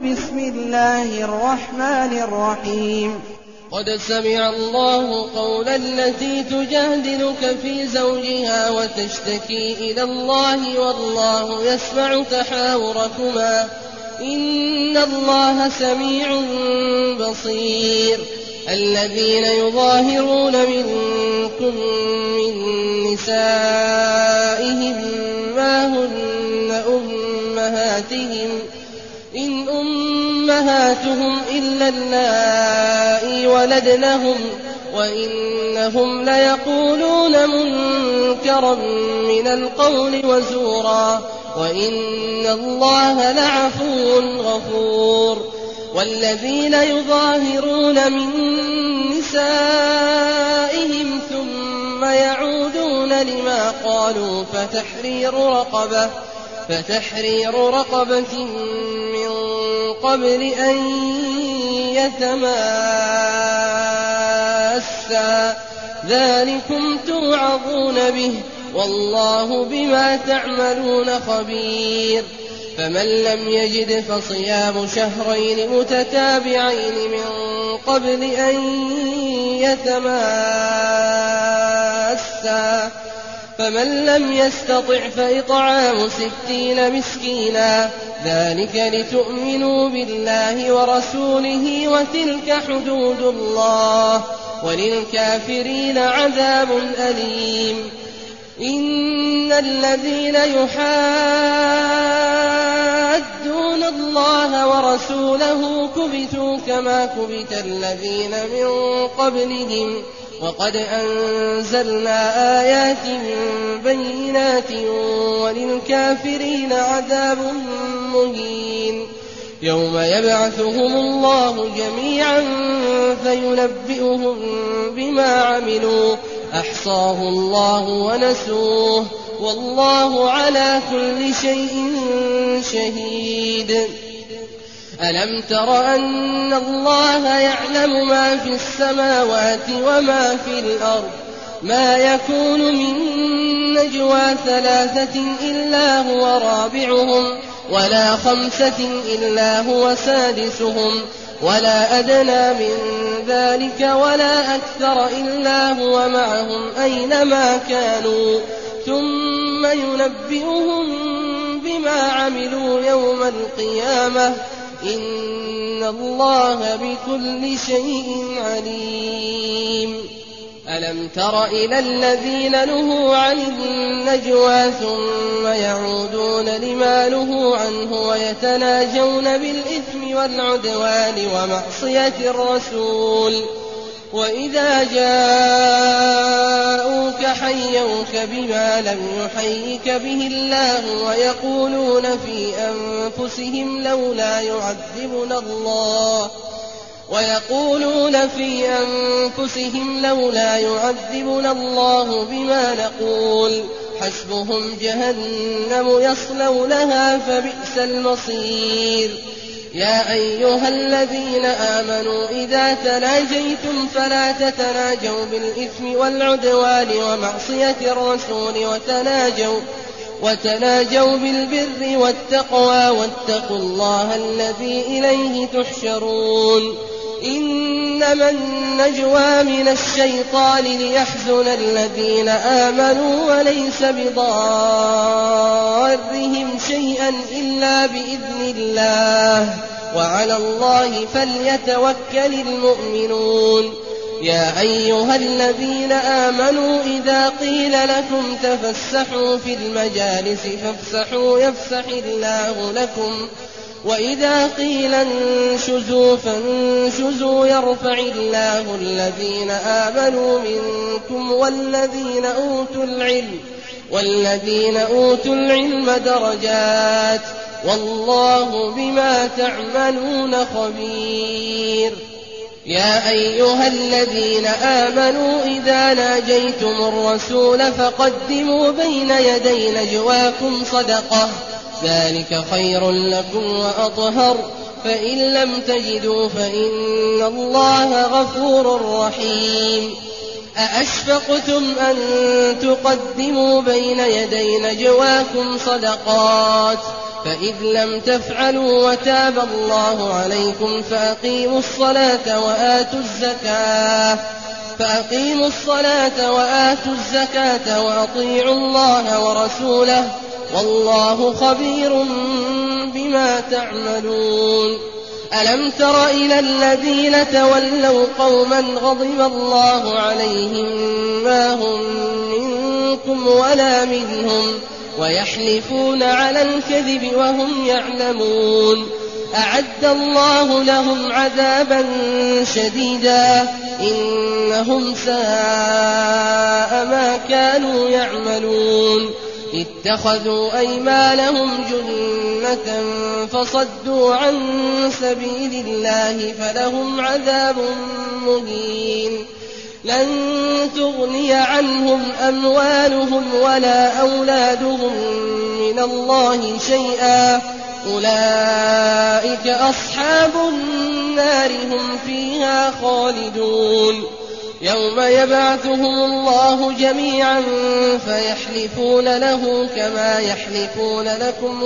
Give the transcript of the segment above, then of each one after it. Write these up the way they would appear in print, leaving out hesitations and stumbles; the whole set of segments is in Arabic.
بسم الله الرحمن الرحيم. قد سمع الله قول التي تجادلك في زوجها وتشتكي إلى الله والله يسمع تحاوركما إن الله سميع بصير. الذين يظاهرون منكم من نسائهم ما هن أمهاتهم إن أمهاتهم إلا اللائي ولدنهم وإنهم ليقولون منكرا من القول وزورا وإن الله لعفو غفور. والذين يظاهرون من نسائهم ثم يعودون لما قالوا فتحرير رقبة من قبل أن يتماسا ذلكم توعظون به والله بما تعملون خبير. فمن لم يجد فصيام شهرين متتابعين من قبل أن يتماسا فمن لم يستطع فإطعام 60 مسكينا ذلك لتؤمنوا بالله ورسوله وتلك حدود الله وللكافرين عذاب أليم. إن الذين يحادون الله ورسوله كبتوا كما كبت الذين من قبلهم وقد أنزلنا آيات بينات وللكافرين عذاب مهين. يوم يبعثهم الله جميعا فينبئهم بما عملوا أحصاه الله ونسوه والله على كل شيء شهيد. ألم تر أن الله يعلم ما في السماوات وما في الأرض ما يكون من نجوى 3 إلا هو رابعهم ولا 5 إلا هو سادسهم ولا أدنى من ذلك ولا أكثر إلا هو معهم أينما كانوا ثم ينبئهم بما عملوا يوم القيامة إن الله بكل شيء عليم. ألم تر إلى الذين نهوا عن النجوى ثم يعودون لما نهوا عنه ويتناجون بالإثم والعدوان ومعصية الرسول وإذا جاءوك حيوك بما لم يحيك به الله ويقولون في أنفسهم لولا يعذبنا الله بما نقول حسبهم جهنم يصلونها فبئس المصير. يا أيها الذين آمنوا إذا تناجيتم فلا تتناجوا بالإثم والعدوان ومعصية الرسول وتناجوا بالبر والتقوى واتقوا الله الذي إليه تحشرون. إنما النجوى من الشيطان ليحزن الذين آمنوا وليس بضارهم شيئا إلا بإذن الله وعلى الله فليتوكل المؤمنون. يا أيها الذين آمنوا إذا قيل لكم تفسحوا في المجالس فافسحوا يفسح الله لكم وإذا قيل انشزوا فانشزوا يرفع الله الذين آمنوا منكم والذين أوتوا العلم درجات والله بما تعملون خبير. يا أيها الذين آمنوا إذا ناجيتم الرسول فقدموا بين يدي نجواكم صدقة ذلك خير لكم وأطهر فإن لم تجدوا فإن الله غفور رحيم. أأشفقتم أن تقدموا بين يدي نجواكم صدقات فإذ لم تفعلوا وتاب الله عليكم فأقيموا الصلاة وآتوا الزكاة وأطيعوا الله ورسوله والله خبير بما تعملون. ألم تر إلى الذين تولوا قوما غضب الله عليهم ما هم منكم ولا منهم ويحلفون على الكذب وهم يعلمون. أعد الله لهم عذابا شديدا إنهم ساء ما كانوا يعملون. اتخذوا أيمانهم جنة فصدوا عن سبيل الله فلهم عذاب مهين. لن تغني عنهم أموالهم ولا أولادهم من الله شيئا أولئك أصحاب النار هم فيها خالدون. يوم يبعثهم الله جميعا فيحلفون له كما يحلفون لكم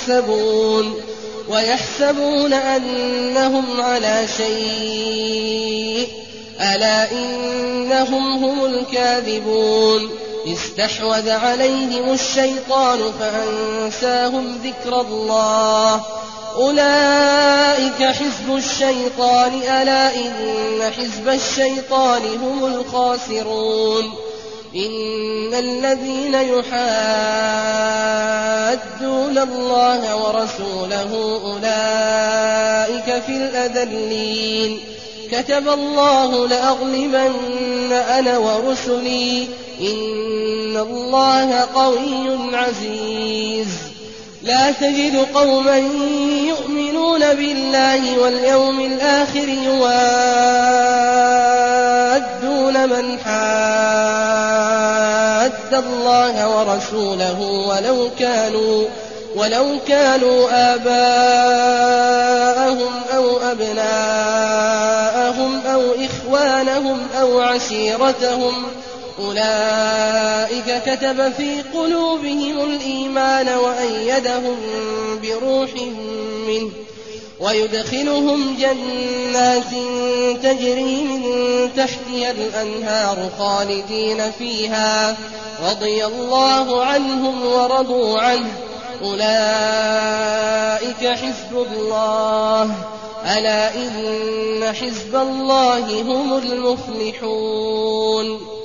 ويحسبون أنهم على شيء ألا إنهم هم الكاذبون. استحوذ عليهم الشيطان فأنساهم ذكر الله أولئك حزب الشيطان ألا إن حزب الشيطان هم الخاسرون. إن الذين يحادون الله ورسوله أولئك في الأذلين. كتب الله لأغلبن أنا ورسلي إن الله قوي عزيز. لا تجد قوما يؤمنون بالله واليوم الآخر يوادون من حاد الله ورسوله ولو كانوا آباءهم أو أبناءهم أو إخوانهم أو عشيرتهم أولئك كتب في قلوبهم الإيمان وأيدهم بروح منه ويدخلهم جنات تجري من تحتها الأنهار خالدين فيها رضي الله عنهم ورضوا عنه أولئك حزب الله ألا إن حزب الله هم المفلحون.